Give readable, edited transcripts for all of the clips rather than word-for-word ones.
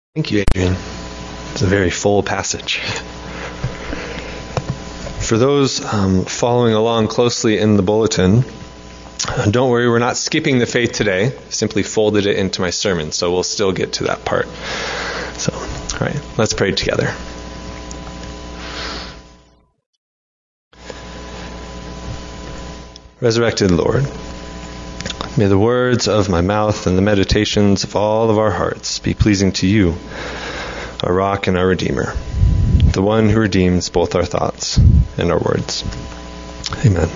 Thank you, Adrian. It's a very full passage. For those following along closely in the bulletin, don't worry, we're not skipping the faith today. Simply folded it into my sermon, so we'll still get to that part. So, all right, let's pray together. Resurrected Lord, may the words of my mouth and the meditations of all of our hearts be pleasing to you, our rock and our Redeemer, the one who redeems both our thoughts and our words. Amen.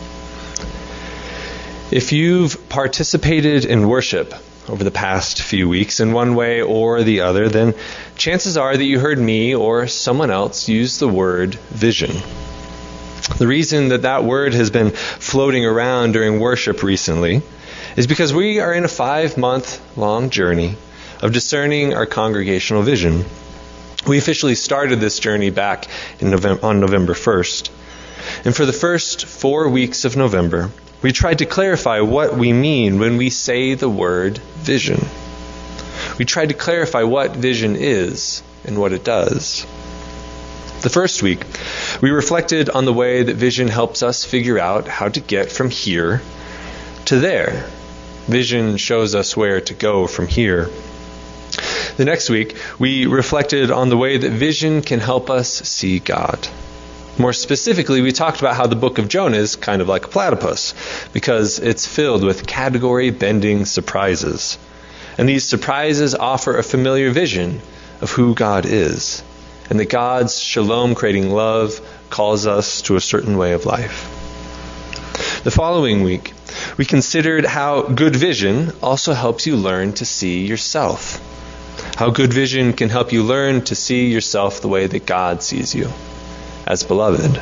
If you've participated in worship over the past few weeks in one way or the other, then chances are that you heard me or someone else use the word vision. The reason that word has been floating around during worship recently is because we are in a 5-month-long journey of discerning our congregational vision. We officially started this journey back on November 1st. And for the first 4 weeks of November, we tried to clarify what we mean when we say the word vision. We tried to clarify what vision is and what it does. The first week, we reflected on the way that vision helps us figure out how to get from here to there. Vision shows us where to go from here. The next week, we reflected on the way that vision can help us see God. More specifically, we talked about how the book of Jonah is kind of like a platypus, because it's filled with category-bending surprises. And these surprises offer a familiar vision of who God is, and that God's shalom-creating love calls us to a certain way of life. The following week, we considered how good vision also helps you learn to see yourself. How good vision can help you learn to see yourself the way that God sees you, as beloved.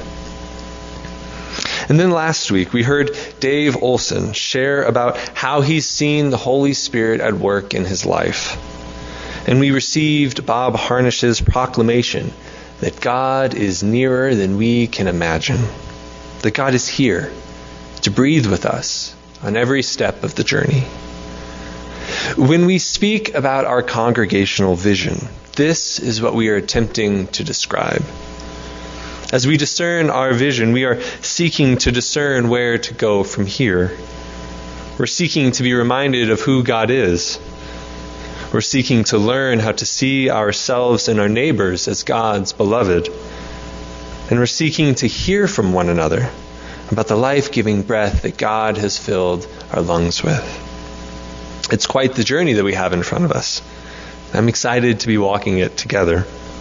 And then last week, we heard Dave Olson share about how he's seen the Holy Spirit at work in his life. And we received Bob Harnish's proclamation that God is nearer than we can imagine. That God is here to breathe with us on every step of the journey. When we speak about our congregational vision, this is what we are attempting to describe. As we discern our vision, we are seeking to discern where to go from here. We're seeking to be reminded of who God is. We're seeking to learn how to see ourselves and our neighbors as God's beloved. And we're seeking to hear from one another about the life-giving breath that God has filled our lungs with. It's quite the journey that we have in front of us. I'm excited to be walking it together.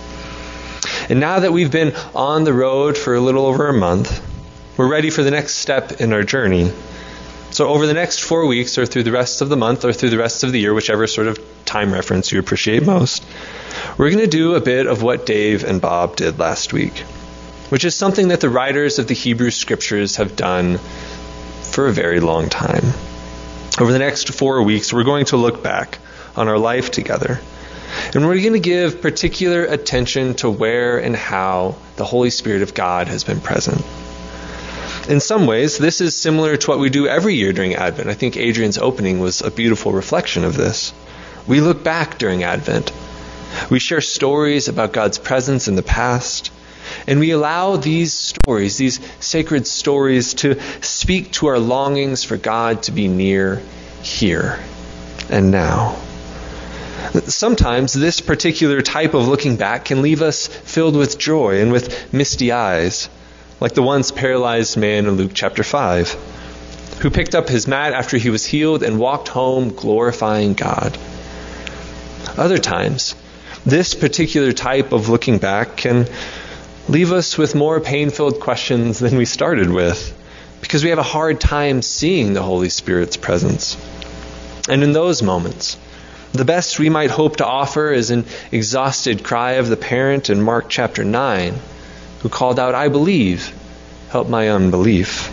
And now that we've been on the road for a little over a month, we're ready for the next step in our journey. So over the next 4 weeks, or through the rest of the month, or through the rest of the year, whichever sort of time reference you appreciate most, we're going to do a bit of what Dave and Bob did last week, which is something that the writers of the Hebrew Scriptures have done for a very long time. Over the next 4 weeks, we're going to look back on our life together, and we're going to give particular attention to where and how the Holy Spirit of God has been present. In some ways, this is similar to what we do every year during Advent. I think Adrian's opening was a beautiful reflection of this. We look back during Advent. We share stories about God's presence in the past, and we allow these stories, these sacred stories, to speak to our longings for God to be near here and now. Sometimes this particular type of looking back can leave us filled with joy and with misty eyes, like the once paralyzed man in Luke chapter 5, who picked up his mat after he was healed and walked home glorifying God. Other times, this particular type of looking back can leave us with more pain-filled questions than we started with, because we have a hard time seeing the Holy Spirit's presence. And in those moments, the best we might hope to offer is an exhausted cry of the parent in Mark chapter 9, who called out, "I believe, help my unbelief."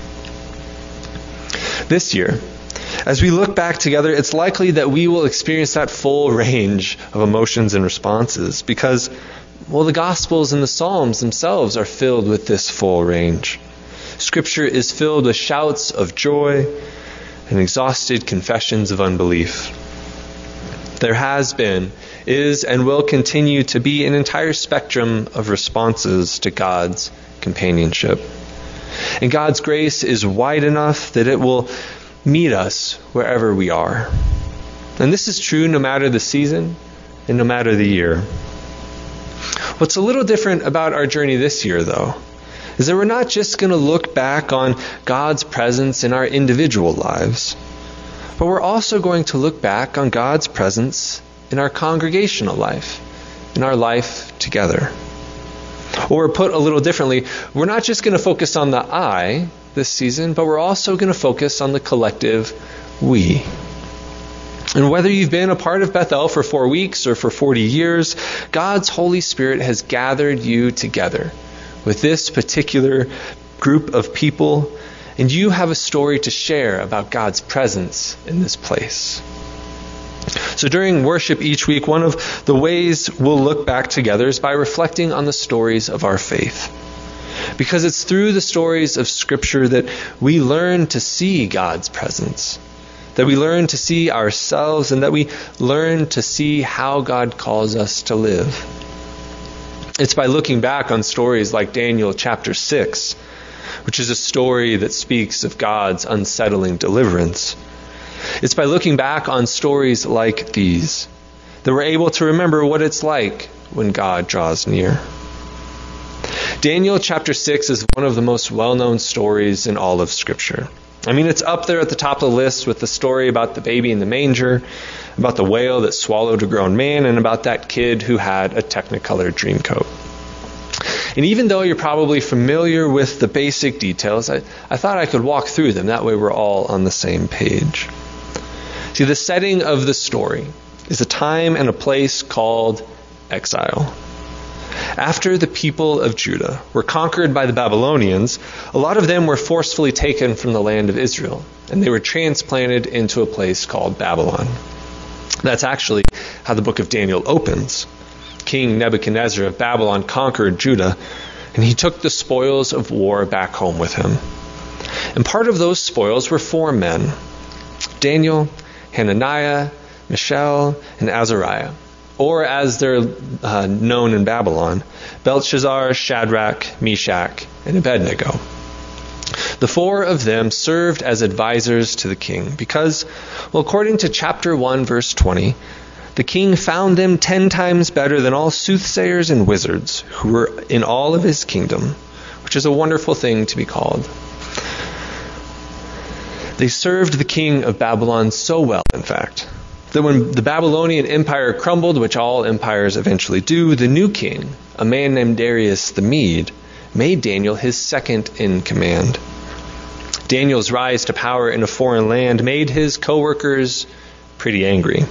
This year, as we look back together, it's likely that we will experience that full range of emotions and responses because, well, the Gospels and the Psalms themselves are filled with this full range. Scripture is filled with shouts of joy and exhausted confessions of unbelief. There has been, is, and will continue to be an entire spectrum of responses to God's companionship. And God's grace is wide enough that it will meet us wherever we are. And this is true no matter the season and no matter the year. What's a little different about our journey this year, though, is that we're not just going to look back on God's presence in our individual lives, but we're also going to look back on God's presence in our congregational life, in our life together. Or put a little differently, we're not just going to focus on the I this season, but we're also going to focus on the collective we. And whether you've been a part of Bethel for 4 weeks or for 40 years, God's Holy Spirit has gathered you together with this particular group of people, and you have a story to share about God's presence in this place. So during worship each week, one of the ways we'll look back together is by reflecting on the stories of our faith. Because it's through the stories of Scripture that we learn to see God's presence, that we learn to see ourselves, and that we learn to see how God calls us to live. It's by looking back on stories like Daniel chapter 6, which is a story that speaks of God's unsettling deliverance. It's by looking back on stories like these that we're able to remember what it's like when God draws near. Daniel chapter 6 is one of the most well-known stories in all of Scripture. I mean, it's up there at the top of the list with the story about the baby in the manger, about the whale that swallowed a grown man, and about that kid who had a Technicolor Dreamcoat. And even though you're probably familiar with the basic details, I thought I could walk through them. That way we're all on the same page. See, the setting of the story is a time and a place called exile. After the people of Judah were conquered by the Babylonians, a lot of them were forcefully taken from the land of Israel, and they were transplanted into a place called Babylon. That's actually how the book of Daniel opens. King Nebuchadnezzar of Babylon conquered Judah, and he took the spoils of war back home with him. And part of those spoils were 4 men: Daniel, Hananiah, Mishael, and Azariah, or as they're known in Babylon, Belshazzar, Shadrach, Meshach, and Abednego. The 4 of them served as advisors to the king because, well, according to chapter 1, verse 20, the king found them 10 times better than all soothsayers and wizards who were in all of his kingdom, which is a wonderful thing to be called. They served the king of Babylon so well, in fact, that when the Babylonian Empire crumbled, which all empires eventually do, the new king, a man named Darius the Mede, made Daniel his second in command. Daniel's rise to power in a foreign land made his co-workers pretty angry.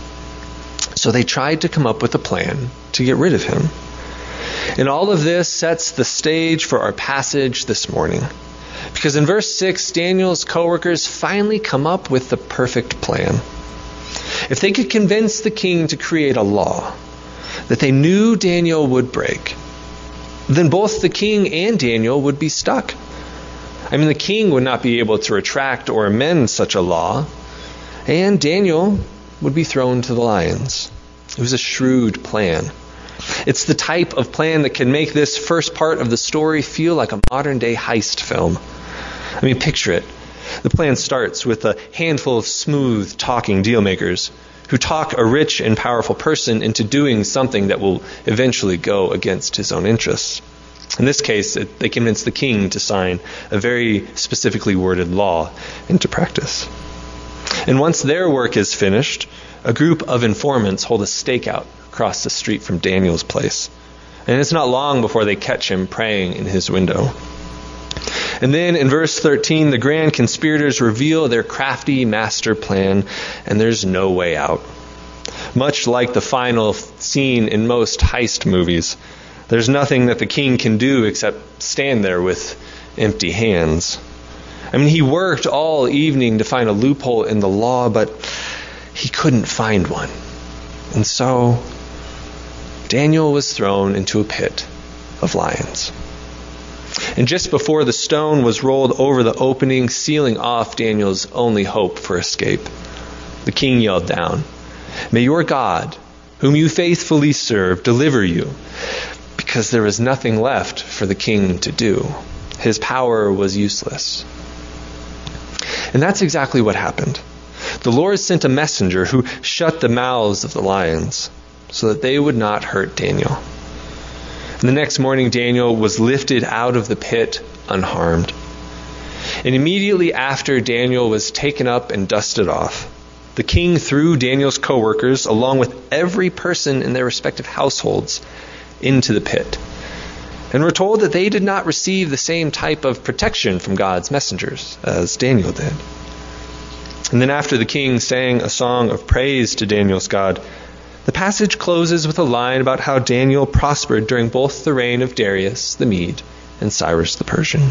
So they tried to come up with a plan to get rid of him. And all of this sets the stage for our passage this morning. Because in verse 6, Daniel's co-workers finally come up with the perfect plan. If they could convince the king to create a law that they knew Daniel would break, then both the king and Daniel would be stuck. I mean, the king would not be able to retract or amend such a law, and Daniel would be thrown to the lions. It was a shrewd plan. It's the type of plan that can make this first part of the story feel like a modern-day heist film. I mean, picture it. The plan starts with a handful of smooth talking dealmakers who talk a rich and powerful person into doing something that will eventually go against his own interests. In this case, they convince the king to sign a very specifically worded law into practice. And once their work is finished, a group of informants hold a stakeout across the street from Daniel's place. And it's not long before they catch him praying in his window. And then in verse 13, the grand conspirators reveal their crafty master plan, and there's no way out. Much like the final scene in most heist movies, there's nothing that the king can do except stand there with empty hands. I mean, he worked all evening to find a loophole in the law, but he couldn't find one. And so Daniel was thrown into a pit of lions. And just before the stone was rolled over the opening, sealing off Daniel's only hope for escape, the king yelled down, May your God, whom you faithfully serve, deliver you, because there was nothing left for the king to do. His power was useless. And that's exactly what happened. The Lord sent a messenger who shut the mouths of the lions so that they would not hurt Daniel. And the next morning, Daniel was lifted out of the pit unharmed. And immediately after Daniel was taken up and dusted off, the king threw Daniel's co-workers, along with every person in their respective households, into the pit. And we're told that they did not receive the same type of protection from God's messengers as Daniel did. And then after the king sang a song of praise to Daniel's God, the passage closes with a line about how Daniel prospered during both the reign of Darius the Mede and Cyrus the Persian.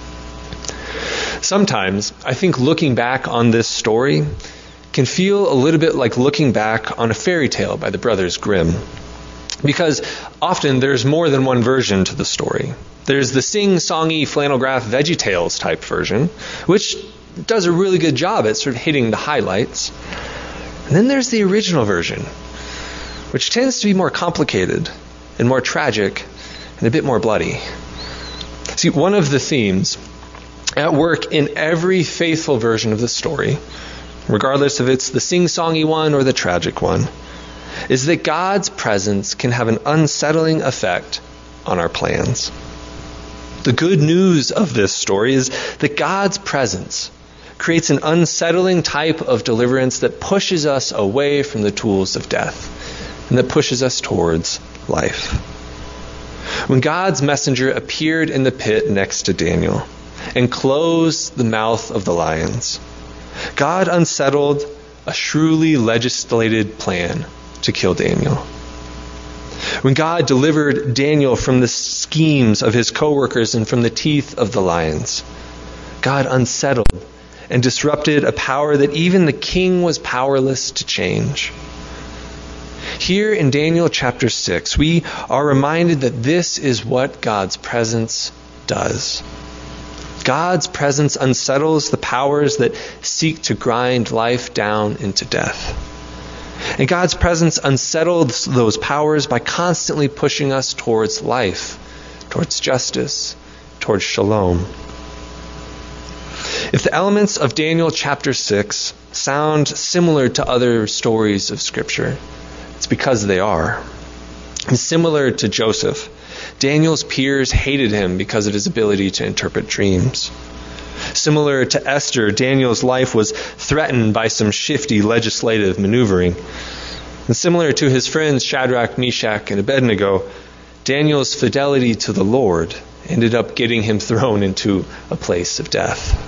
Sometimes, I think looking back on this story can feel a little bit like looking back on a fairy tale by the Brothers Grimm. Because often there's more than one version to the story. There's the sing-songy flannel-graph VeggieTales type version, which does a really good job at sort of hitting the highlights. And then there's the original version, which tends to be more complicated and more tragic and a bit more bloody. See, one of the themes at work in every faithful version of the story, regardless if it's the sing-songy one or the tragic one, is that God's presence can have an unsettling effect on our plans. The good news of this story is that God's presence creates an unsettling type of deliverance that pushes us away from the tools of death and that pushes us towards life. When God's messenger appeared in the pit next to Daniel and closed the mouth of the lions, God unsettled a shrewdly legislated plan to kill Daniel. When God delivered Daniel from the schemes of his co-workers and from the teeth of the lions, God unsettled and disrupted a power that even the king was powerless to change. Here in Daniel chapter 6, we are reminded that this is what God's presence does. God's presence unsettles the powers that seek to grind life down into death. And God's presence unsettles those powers by constantly pushing us towards life, towards justice, towards shalom. If the elements of Daniel chapter 6 sound similar to other stories of Scripture, it's because they are. And similar to Joseph, Daniel's peers hated him because of his ability to interpret dreams. Similar to Esther, Daniel's life was threatened by some shifty legislative maneuvering. And similar to his friends Shadrach, Meshach, and Abednego, Daniel's fidelity to the Lord ended up getting him thrown into a place of death.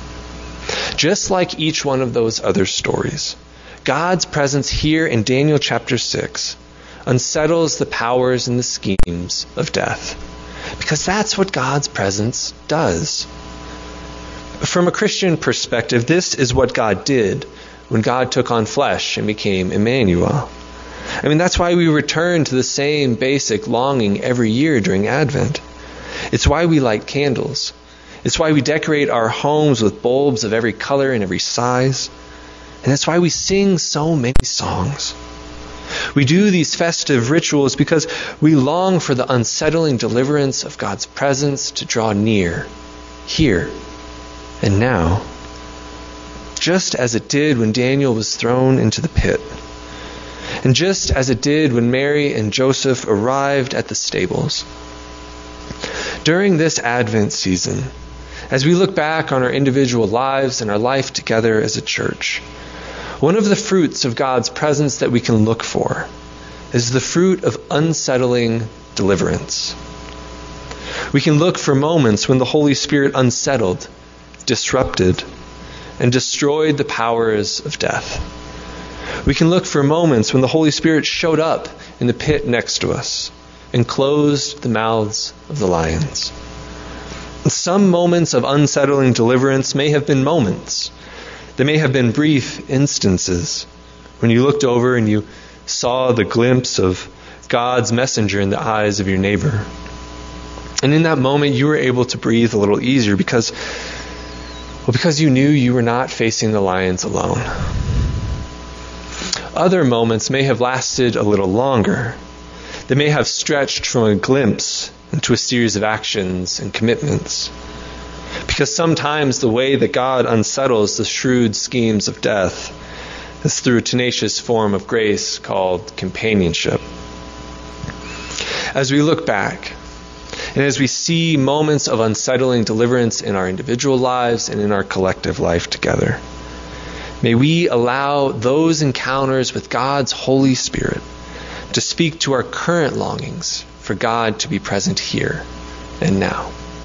Just like each one of those other stories, God's presence here in Daniel chapter 6 unsettles the powers and the schemes of death. Because that's what God's presence does. From a Christian perspective, this is what God did when God took on flesh and became Emmanuel. I mean, that's why we return to the same basic longing every year during Advent. It's why we light candles. It's why we decorate our homes with bulbs of every color and every size. And it's why we sing so many songs. We do these festive rituals because we long for the unsettling deliverance of God's presence to draw near, here, and now, just as it did when Daniel was thrown into the pit, and just as it did when Mary and Joseph arrived at the stables. During this Advent season, as we look back on our individual lives and our life together as a church, one of the fruits of God's presence that we can look for is the fruit of unsettling deliverance. We can look for moments when the Holy Spirit unsettled, disrupted, and destroyed the powers of death. We can look for moments when the Holy Spirit showed up in the pit next to us and closed the mouths of the lions. Some moments of unsettling deliverance may have been moments. They may have been brief instances when you looked over and you saw the glimpse of God's messenger in the eyes of your neighbor. And in that moment, you were able to breathe a little easier because you knew you were not facing the lions alone. Other moments may have lasted a little longer. They may have stretched from a glimpse into a series of actions and commitments. Because sometimes the way that God unsettles the shrewd schemes of death is through a tenacious form of grace called companionship. As we look back, and as we see moments of unsettling deliverance in our individual lives and in our collective life together, may we allow those encounters with God's Holy Spirit to speak to our current longings for God to be present here and now.